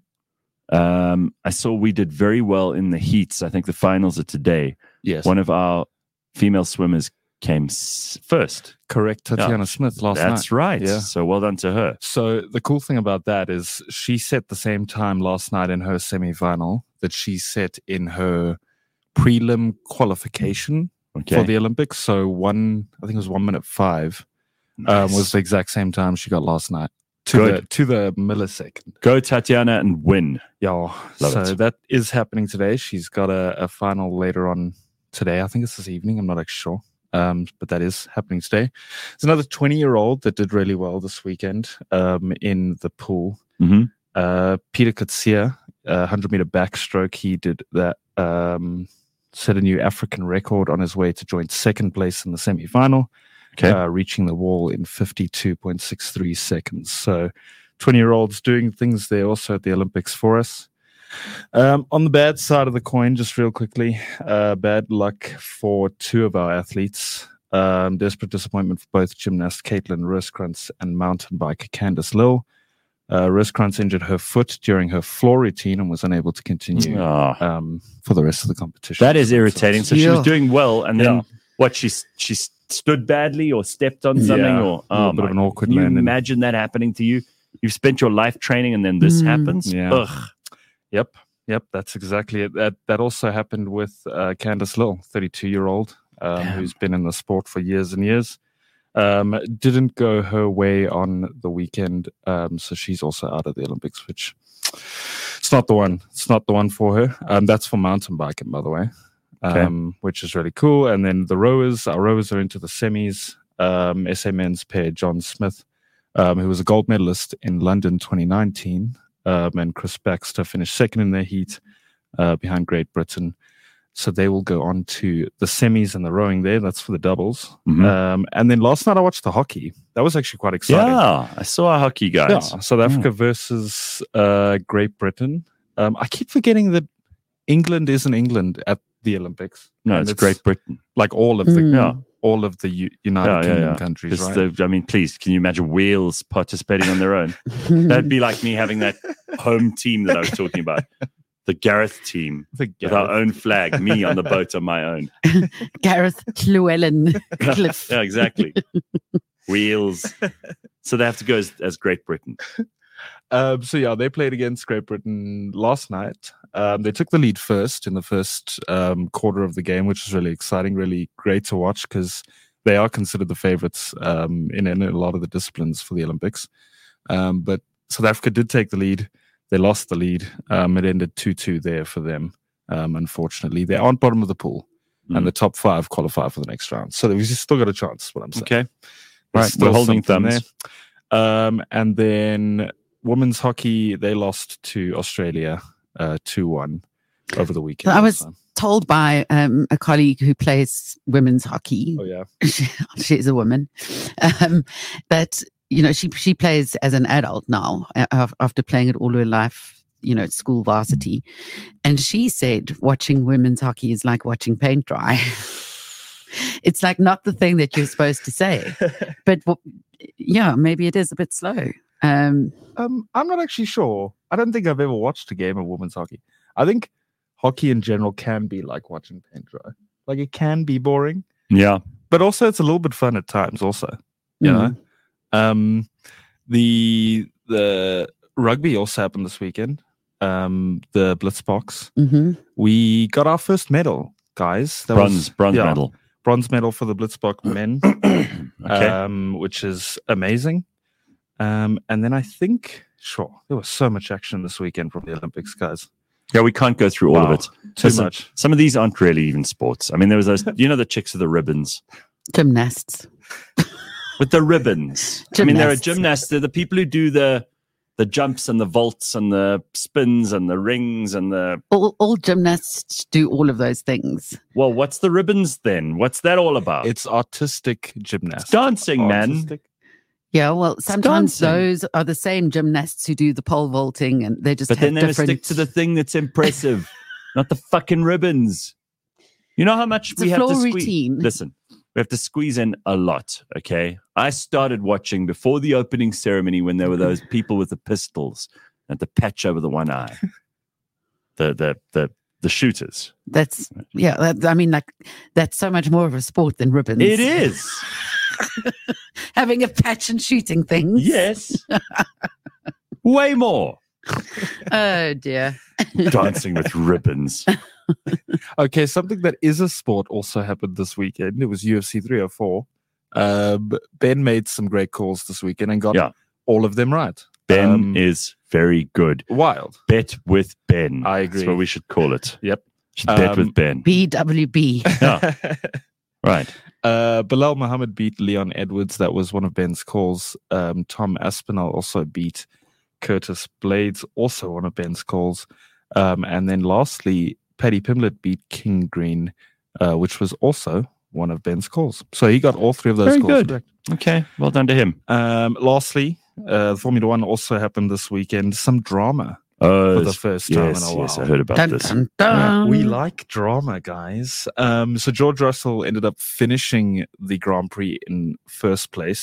I saw we did very well in the heats. I think the finals are today. Yes. One of our female swimmers came first. Correct. Tatiana Smith last night. That's right. Yeah. So well done to her. So the cool thing about that is she set the same time last night in her semi-final that she set in her prelim qualification for the Olympics. So I think it was 1:05 was the exact same time she got last night to the millisecond. Go Tatiana and win. Yeah. So that is happening today. She's got a final later on today. I think it's this evening. I'm not actually sure. But that is happening today. There's another 20-year-old that did really well this weekend in the pool. Mm-hmm. Peter Kutsia, 100-meter backstroke. He did that, set a new African record on his way to join second place in the semi-final, reaching the wall in 52.63 seconds. So 20-year-olds doing things there also at the Olympics for us. On the bad side of the coin, just real quickly, bad luck for two of our athletes. Desperate disappointment for both gymnast Caitlin Roskrantz and mountain biker Candice Lill. Rosecrans injured her foot during her floor routine and was unable to continue for the rest of the competition. That is irritating. So she was doing well, and then Yeah. what? She stood badly or stepped on something, or a little bit of an awkward Can you landing. imagine that happening to you? You've spent your life training, and then this happens. Yeah. Ugh. Yep, that's exactly it. That also happened with Candice Lill, 32-year-old, who's been in the sport for years and years. Didn't go her way on the weekend, so she's also out of the Olympics, which it's not the one. It's not the one for her. That's for mountain biking, by the way, which is really cool. And then our rowers are into the semis. SA men's pair, John Smith, who was a gold medalist in London 2019, and Chris Baxter finished second in their heat behind Great Britain. So they will go on to the semis and the rowing there. That's for the doubles. Mm-hmm. And then last night I watched the hockey. That was actually quite exciting. Yeah, I saw our hockey guys. Yeah, South Africa versus Great Britain. I keep forgetting that England isn't England at the Olympics. No, it's Great Britain. Like all of the United Kingdom countries, right? Please, can you imagine Wales participating on their own? That'd be like me having that home team that I was talking about. The Gareth team with our own flag, me on the boat on my own. Gareth Llewellyn Cliff. Yeah, exactly. Wheels. So they have to go as Great Britain. They played against Great Britain last night. They took the lead first in the first quarter of the game, which was really exciting, really great to watch because they are considered the favorites in a lot of the disciplines for the Olympics. But South Africa did take the lead. They lost the lead. It ended 2-2 there for them. Unfortunately, they aren't bottom of the pool, and the top 5 qualify for the next round. So we've still got a chance. What I'm saying. Okay, right. We're holding thumbs. And then women's hockey, they lost to Australia 2-1 over the weekend. I was told by a colleague who plays women's hockey. Oh yeah, she's a woman. That. She plays as an adult now after playing it all her life, at school varsity. And she said watching women's hockey is like watching paint dry. It's like not the thing that you're supposed to say. But maybe it is a bit slow. I'm not actually sure. I don't think I've ever watched a game of women's hockey. I think hockey in general can be like watching paint dry. Like it can be boring. Yeah. But also it's a little bit fun at times also, you know? The rugby also happened this weekend. The Blitzbox. Mm-hmm. We got our first medal, guys. That bronze medal. Bronze medal for the Blitzbox men, which is amazing. And then I think, there was so much action this weekend from the Olympics, guys. Yeah, we can't go through all of it. Too much. Some of these aren't really even sports. I mean, there was those, the chicks with the ribbons. Gymnasts. With the ribbons. I mean, there are gymnasts. They're the people who do the jumps and the vaults and the spins and the rings and the... All gymnasts do all of those things. Well, what's the ribbons then? What's that all about? It's artistic gymnastics. Dancing, man. Yeah, well, sometimes those are the same gymnasts who do the pole vaulting and they just But then they never stick to the thing that's impressive, not the fucking ribbons. You know how much we have to squeeze? Routine. Listen. We have to squeeze in a lot, okay? I started watching before the opening ceremony when there were those people with the pistols and the patch over the one eye. The shooters. That's so much more of a sport than ribbons. It is. Having a patch and shooting things. Yes. Way more. Oh, dear. Dancing with ribbons. Okay, something that is a sport also happened this weekend. It was UFC 304. Ben made some great calls this weekend and got all of them right. Ben is very good. Wild. Bet with Ben. I agree. That's what we should call it. Yep. Bet with Ben. BWB. Yeah. Right. Bilal Muhammad beat Leon Edwards. That was one of Ben's calls. Tom Aspinall also beat Curtis Blades, also one of Ben's calls. And then lastly, Paddy Pimblett beat King Green, which was also one of Ben's calls. So he got all 3 of those very calls good. correct. Okay, well done to him. Lastly, Formula One also happened this weekend. Some drama for the first time in a while. Yes, I heard about this. Dun, dun. We like drama, guys. So George Russell ended up finishing the Grand Prix in first place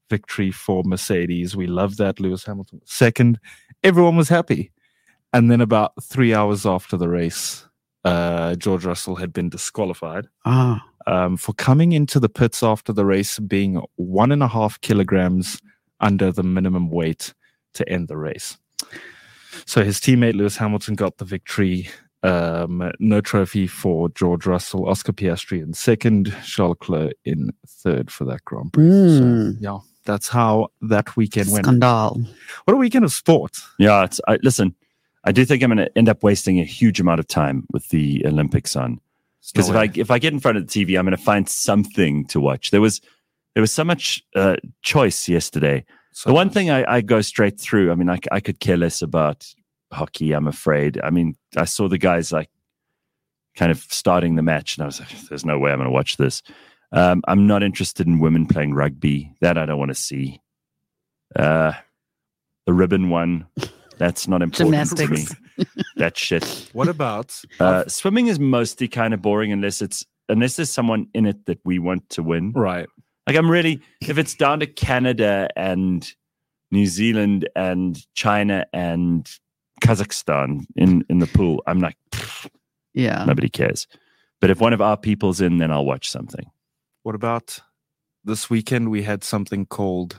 victory for Mercedes. We loved that. Lewis Hamilton was second. Everyone was happy. And then about 3 hours after the race, George Russell had been disqualified for coming into the pits after the race being 1.5 kilograms under the minimum weight to end the race. So his teammate Lewis Hamilton got the victory. No trophy for George Russell. Oscar Piastri in second. Charles Leclerc in third for that Grand Prix. So, yeah, that's how that weekend went. Scandal. What a weekend of sport. Yeah, listen, I do think I'm going to end up wasting a huge amount of time with the Olympics on. Because if I get in front of the TV, I'm going to find something to watch. There was so much choice yesterday. The one thing I go straight through, I mean, I could care less about hockey, I'm afraid. I mean, I saw the guys like kind of starting the match, and I was like, there's no way I'm going to watch this. I'm not interested in women playing rugby. That I don't want to see. The ribbon one, that's not important to me. That shit. What about swimming? Is mostly kind of boring unless there's someone in it that we want to win. Right. Like if it's down to Canada and New Zealand and China and Kazakhstan in the pool, I'm like, yeah, nobody cares. But if one of our people's in, then I'll watch something. What about this weekend? We had something called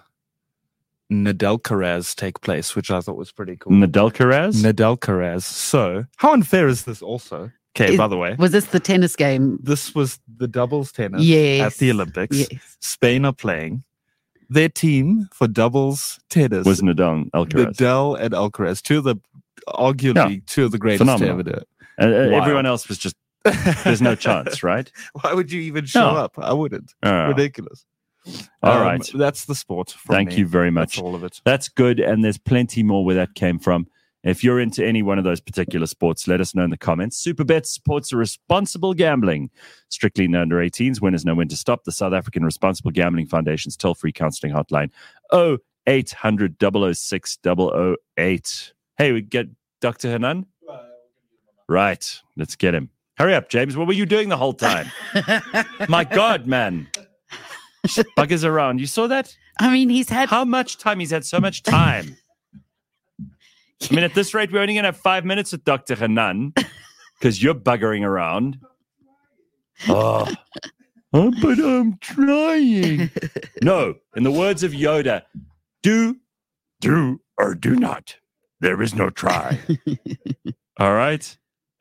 Nadelkaraz take place, which I thought was pretty cool. Nadelkaraz? So, how unfair is this also? Okay, by the way. Was this the tennis game? This was the doubles tennis at the Olympics. Yes. Spain are playing. Their team for doubles tennis was Nadal and Alcaraz. Two of the greatest to ever do it. Everyone else was just, there's no chance, right? Why would you even show up? I wouldn't. Ridiculous. All right. That's the sport. Thank you very much. That's all of it. That's good. And there's plenty more where that came from. If you're into any one of those particular sports, let us know in the comments. Superbet supports responsible gambling. Strictly no under 18s. Winners know when to stop. The South African Responsible Gambling Foundation's toll-free counseling hotline, 0800 006 008. Hey, we get Dr. Hanan? Right. Let's get him. Hurry up, James. What were you doing the whole time? My God, man. Buggers around. You saw that? I mean, he's had... How much time? He's had so much time. I mean, at this rate, we're only going to have 5 minutes with Dr. Hanan because you're buggering around. Oh, but I'm trying. No, in the words of Yoda, do, or do not. There is no try. All right.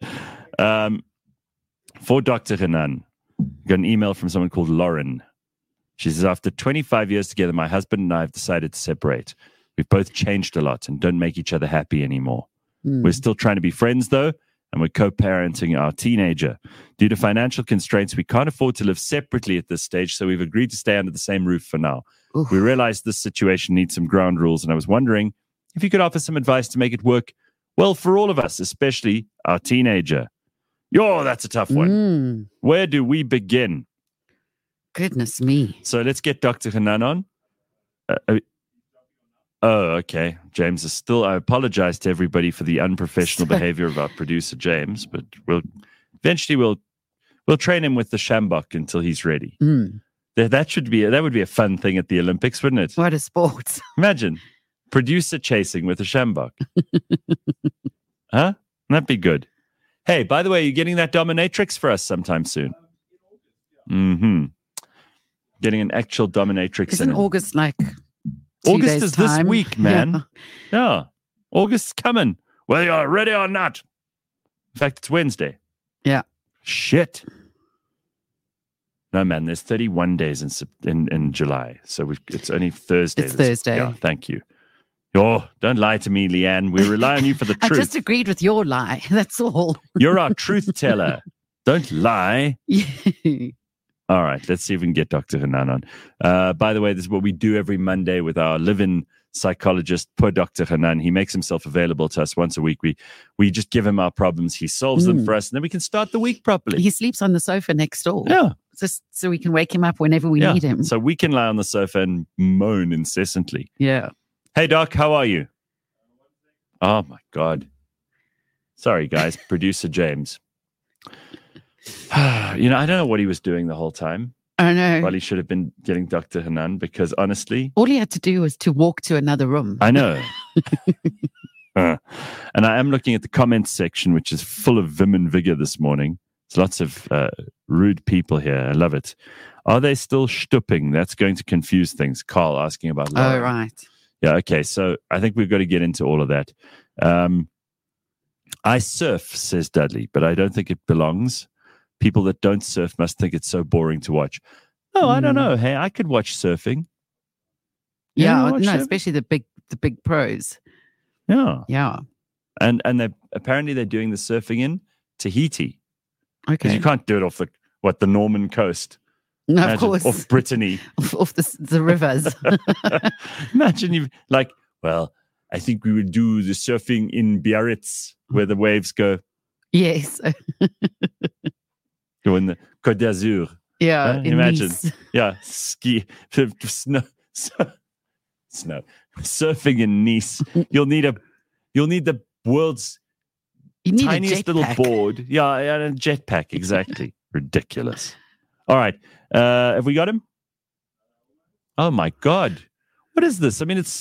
For Dr. Hanan, got an email from someone called Lauren. She says, after 25 years together, my husband and I have decided to separate. We've both changed a lot and don't make each other happy anymore. We're still trying to be friends, though, and we're co-parenting our teenager. Due to financial constraints, we can't afford to live separately at this stage, so we've agreed to stay under the same roof for now. Oof. We realized this situation needs some ground rules, and I was wondering if you could offer some advice to make it work well for all of us, especially our teenager. Yo, that's a tough one. Where do we begin? Goodness me. So let's get Dr. Hanan on. Oh, okay. James is still... I apologize to everybody for the unprofessional behavior of our producer, James, but we'll train him with the Shambok until he's ready. That would be a fun thing at the Olympics, wouldn't it? What a sport. Imagine. Producer chasing with a Shambok. Huh? That'd be good. Hey, by the way, are you getting that dominatrix for us sometime soon? Getting an actual dominatrix. Isn't August like... August is this week, man. Yeah. August's coming, whether you're ready or not. In fact, it's Wednesday. Yeah. Shit. No, man, there's 31 days in July. So it's only Thursday. It's Thursday. Yeah, thank you. Oh, don't lie to me, Leanne. We rely on you for the truth. I just agreed with your lie. That's all. You're our truth teller. Don't lie. All right, let's see if we can get Dr. Hanan on. By the way, this is what we do every Monday with our live-in psychologist, poor Dr. Hanan. He makes himself available to us once a week. We just give him our problems. He solves them for us, and then we can start the week properly. He sleeps on the sofa next door. Yeah. Just so we can wake him up whenever we need him. So we can lie on the sofa and moan incessantly. Yeah. Hey, Doc, how are you? Oh, my God. Sorry, guys. Producer James. I don't know what he was doing the whole time. I know. Probably should have been getting Dr. Hanan because honestly, all he had to do was to walk to another room. I know. And I am looking at the comments section, which is full of vim and vigor this morning. There's lots of rude people here. I love it. Are they still stooping? That's going to confuse things. Carl asking about Lauren. Oh, right. Yeah, okay. So I think we've got to get into all of that. I surf, says Dudley, but I don't think it belongs. People that don't surf must think it's so boring to watch. Oh, I don't know. Hey, I could watch surfing. Yeah, no, surfing? Especially the big pros. Yeah. And they're doing the surfing in Tahiti. Okay. Because you can't do it off the Norman coast. No, Imagine, of course. Off Brittany. off the rivers. Imagine I think we would do the surfing in Biarritz where the waves go. Yes. Go in the Côte d'Azur. Yeah. Imagine. Nice. Yeah. Ski. Snow. Surfing in Nice. You'll need the world's tiniest little board. Yeah, a jetpack. Exactly. Ridiculous. All right. Have we got him? Oh my God. What is this? I mean, it's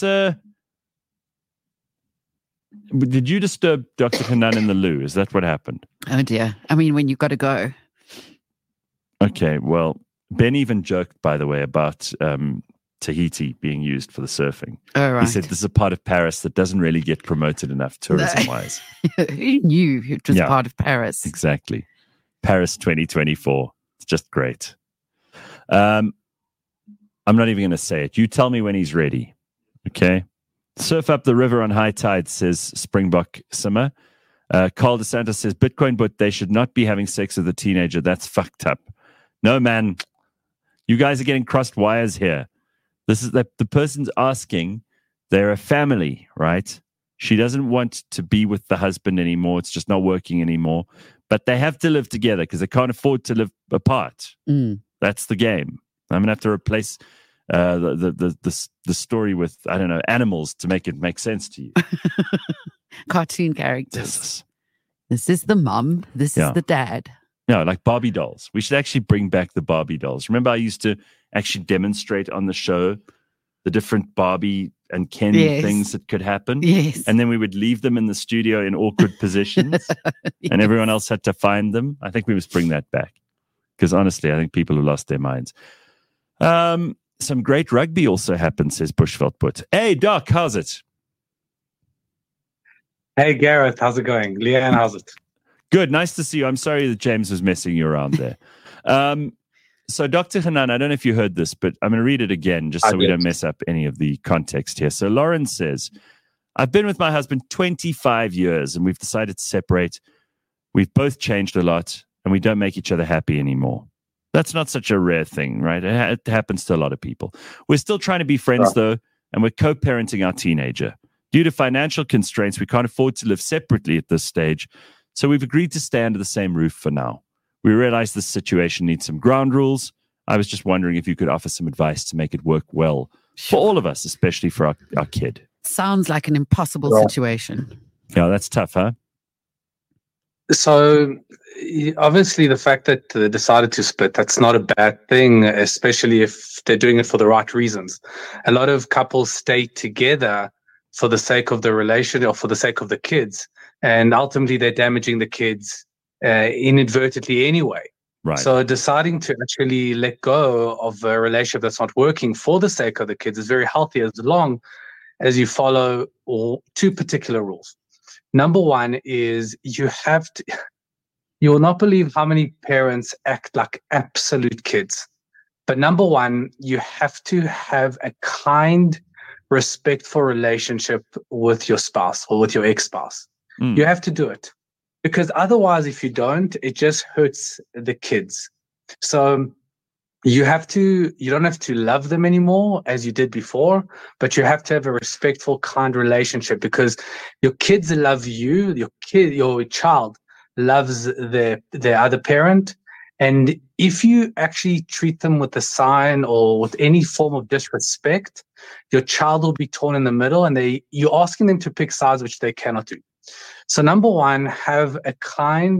did you disturb Dr. Hanan in the loo? Is that what happened? Oh dear. I mean, when you've got to go. Okay. Well, Ben even joked, by the way, about Tahiti being used for the surfing. Oh, right. He said this is a part of Paris that doesn't really get promoted enough tourism-wise. Who knew it was part of Paris? Exactly. Paris 2024. It's just great. I'm not even going to say it. You tell me when he's ready. Okay? Surf up the river on high tide, says Springbok Simmer. Carl DeSantis says, Bitcoin, but they should not be having sex with a teenager. That's fucked up. No, man. You guys are getting crossed wires here. This is the person's asking. They're a family, right? She doesn't want to be with the husband anymore. It's just not working anymore. But they have to live together because they can't afford to live apart. That's the game. I'm going to have to replace the story with, I don't know, animals to make it make sense to you. Cartoon characters. This is the mum. This is the dad. No, like Barbie dolls. We should actually bring back the Barbie dolls. Remember, I used to actually demonstrate on the show the different Barbie and Ken things that could happen. Yes. And then we would leave them in the studio in awkward positions and everyone else had to find them. I think we must bring that back because honestly, I think people have lost their minds. Some great rugby also happened, says Bushveld. Hey, Doc, how's it? Hey, Gareth, how's it going? Leanne, how's it? Good. Nice to see you. I'm sorry that James was messing you around there. So Dr. Hanan, I don't know if you heard this, but I'm going to read it again just so we don't mess up any of the context here. So Lauren says, I've been with my husband 25 years and we've decided to separate. We've both changed a lot and we don't make each other happy anymore. That's not such a rare thing, right? It happens to a lot of people. We're still trying to be friends though, and we're co-parenting our teenager. Due to financial constraints, we can't afford to live separately at this stage. So we've agreed to stay under the same roof for now. We realize this situation needs some ground rules. I was just wondering if you could offer some advice to make it work well for all of us, especially for our kid. Sounds like an impossible situation. Yeah, that's tough, huh? So obviously the fact that they decided to split, that's not a bad thing, especially if they're doing it for the right reasons. A lot of couples stay together for the sake of the relation or for the sake of the kids. And ultimately they're damaging the kids inadvertently anyway. Right. So deciding to actually let go of a relationship that's not working for the sake of the kids is very healthy as long as you follow two particular rules. Number one is you will not believe how many parents act like absolute kids. But number one, you have to have a kind, respectful relationship with your spouse or with your ex-spouse. You have to do it. Because otherwise, if you don't, it just hurts the kids. So you don't have to love them anymore as you did before, but you have to have a respectful, kind relationship because your kids love you, your child loves their other parent. And if you actually treat them with a sign or with any form of disrespect, your child will be torn in the middle and you're asking them to pick sides, which they cannot do. So number one, have a kind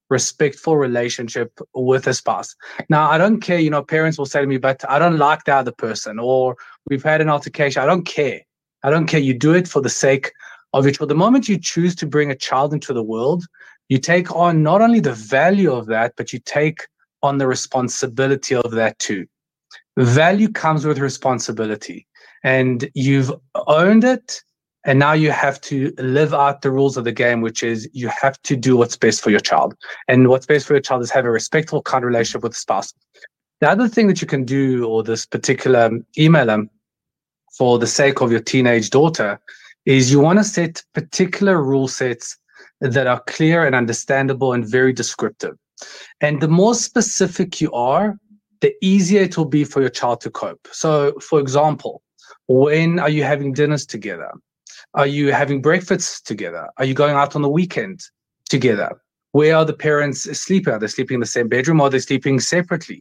respectful relationship with a spouse. Now, I don't care, parents will say to me, but I don't like the other person, or we've had an altercation. I don't care. You do it for the sake of your child. The moment you choose to bring a child into the world, you take on not only the value of that, but you take on the responsibility of that too. Value comes with responsibility, and you've owned it. And now you have to live out the rules of the game, which is you have to do what's best for your child. And what's best for your child is have a respectful, kind relationship with the spouse. The other thing that you can do, or this particular emailer, for the sake of your teenage daughter, is you want to set particular rule sets that are clear and understandable and very descriptive. And the more specific you are, the easier it will be for your child to cope. So, for example, when are you having dinners together? Are you having breakfasts together? Are you going out on the weekend together? Where are the parents sleeping? Are they sleeping in the same bedroom, or are they sleeping separately?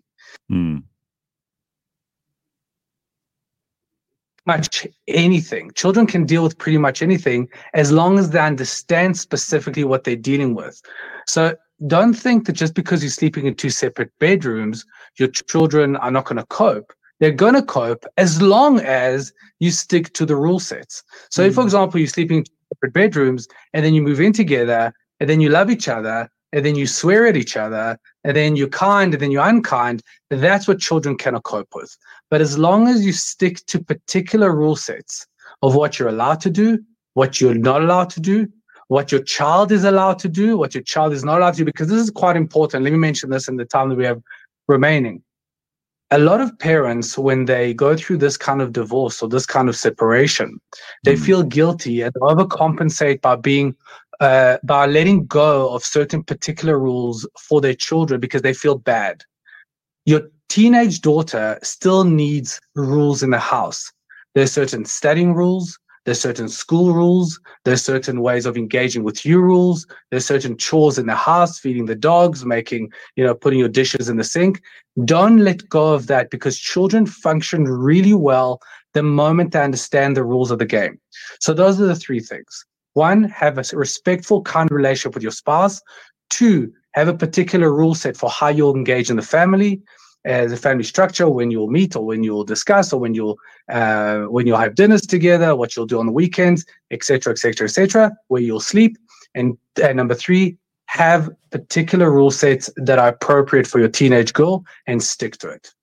Much anything. Children can deal with pretty much anything as long as they understand specifically what they're dealing with. So don't think that just because you're sleeping in two separate bedrooms, your children are not going to cope. They're going to cope as long as you stick to the rule sets. So if, for example, you're sleeping in two separate bedrooms and then you move in together and then you love each other and then you swear at each other and then you're kind and then you're unkind, that's what children cannot cope with. But as long as you stick to particular rule sets of what you're allowed to do, what you're not allowed to do, what your child is allowed to do, what your child is not allowed to do, because this is quite important. Let me mention this in the time that we have remaining. A lot of parents, when they go through this kind of divorce or this kind of separation, they feel guilty and overcompensate by letting go of certain particular rules for their children because they feel bad. Your teenage daughter still needs rules in the house. There's certain studying rules. There's certain school rules. There's certain ways of engaging with you rules. There's certain chores in the house, feeding the dogs, putting your dishes in the sink. Don't let go of that, because children function really well the moment they understand the rules of the game. So those are the three things. 1, have a respectful, kind relationship with your spouse. 2, have a particular rule set for how you'll engage in the family, as a family structure, when you'll meet or when you'll discuss or when you'll have dinners together, what you'll do on the weekends, etc., where you'll sleep. And number 3, have particular rule sets that are appropriate for your teenage girl and stick to it.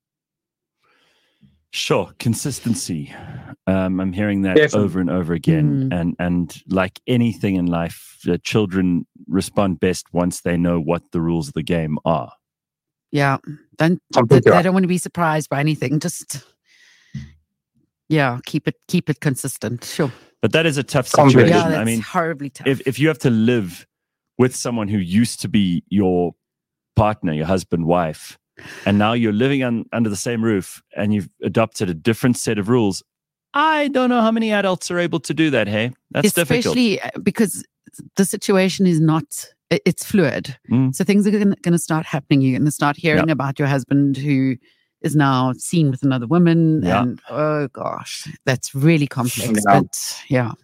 Sure. Consistency. I'm hearing that Definitely. over and over again. And like anything in life, children respond best once they know what the rules of the game are. Yeah. They don't want to be surprised by anything. Just, keep it consistent. Sure. But that is a tough situation. Yeah, that's horribly tough. If you have to live with someone who used to be your partner, your husband, wife, and now you're living under the same roof and you've adopted a different set of rules, I don't know how many adults are able to do that, hey? That's difficult. Especially because the situation is it's fluid. So things are going to start happening. You're going to start hearing about your husband who is now seen with another woman. Yeah. And oh gosh, that's really complex. But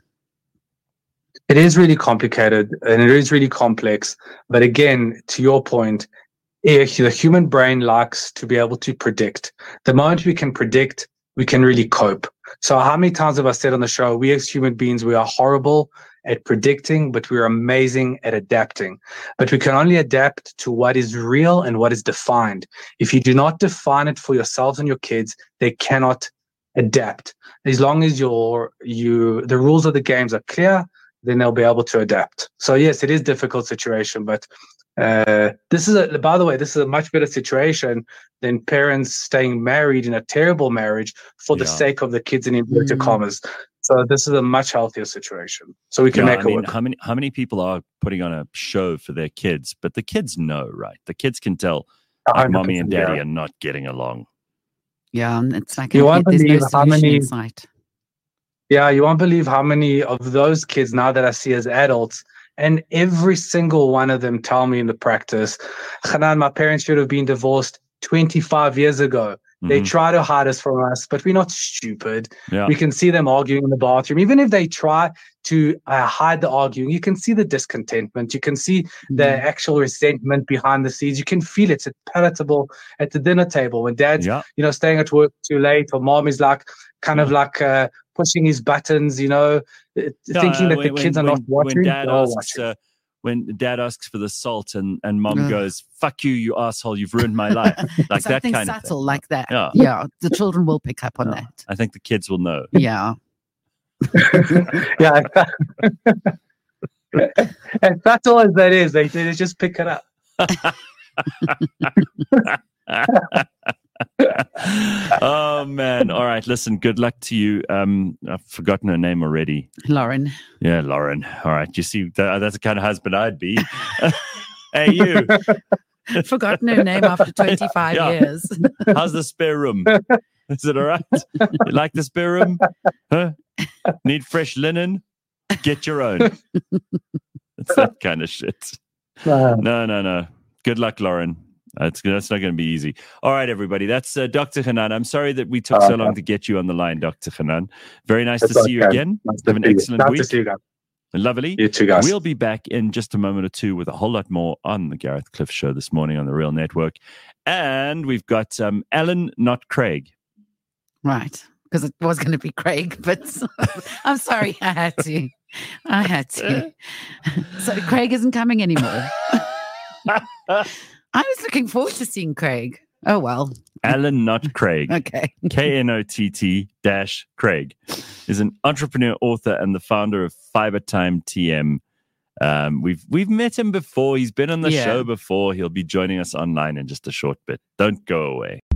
it is really complicated and it is really complex. But again, to your point, the human brain likes to be able to predict. The moment we can predict, we can really cope. So how many times have I said on the show, we as human beings, we are horrible at predicting, but we're amazing at adapting. But we can only adapt to what is real and what is defined. If you do not define it for yourselves and your kids, they cannot adapt. As long as the rules of the games are clear, then they'll be able to adapt. So yes, it is a difficult situation, but this is a much better situation than parents staying married in a terrible marriage for the sake of the kids in inverted commas. So this is a much healthier situation. So we can make it work. How many people are putting on a show for their kids? But the kids know, right? The kids can tell mommy and daddy are not getting along. Yeah, and it's like you won't believe how many. Insight. Yeah, you won't believe how many of those kids now that I see as adults, and every single one of them tell me in the practice, Hanan, my parents should have been divorced 25 years ago. They try to hide us from us, but we're not stupid. Yeah. We can see them arguing in the bathroom. Even if they try to hide the arguing, you can see the discontentment. You can see the actual resentment behind the scenes. You can feel it. It's palatable at the dinner table when dad's, staying at work too late, or mom is like kind of like pushing his buttons, thinking that the kids are not watching. When dad asks for the salt and mom goes, "Fuck you, you asshole! You've ruined my life." Like that kind of subtle, thing. like that. Yeah, the children will pick up on that. I think the kids will know. Yeah. Yeah. As subtle as that is, they just pick it up. Oh man! All right, listen. Good luck to you. I've forgotten her name already. Lauren. Yeah, Lauren. All right. You see, that's the kind of husband I'd be. Hey, you. Forgotten her name after 25 years. How's the spare room? Is it all right? You like the spare room? Huh? Need fresh linen? Get your own. It's that kind of shit. No. Good luck, Lauren. That's not going to be easy. All right, everybody. That's Dr. Hanan. I'm sorry that we took so long to get you on the line, Dr. Hanan. Very nice to see you again. Have an excellent week. Nice to see you guys. Lovely. You too, guys. We'll be back in just a moment or two with a whole lot more on the Gareth Cliff Show this morning on the Real Network. And we've got Alan, not Craig. Right. Because it was going to be Craig, but I'm sorry. I had to. So Craig isn't coming anymore. I was looking forward to seeing Craig. Oh, well. Alan, not Craig. Okay. KNOTT-Craig is an entrepreneur, author, and the founder of Fiber Time TM. We've met him before. He's been on the show before. He'll be joining us online in just a short bit. Don't go away.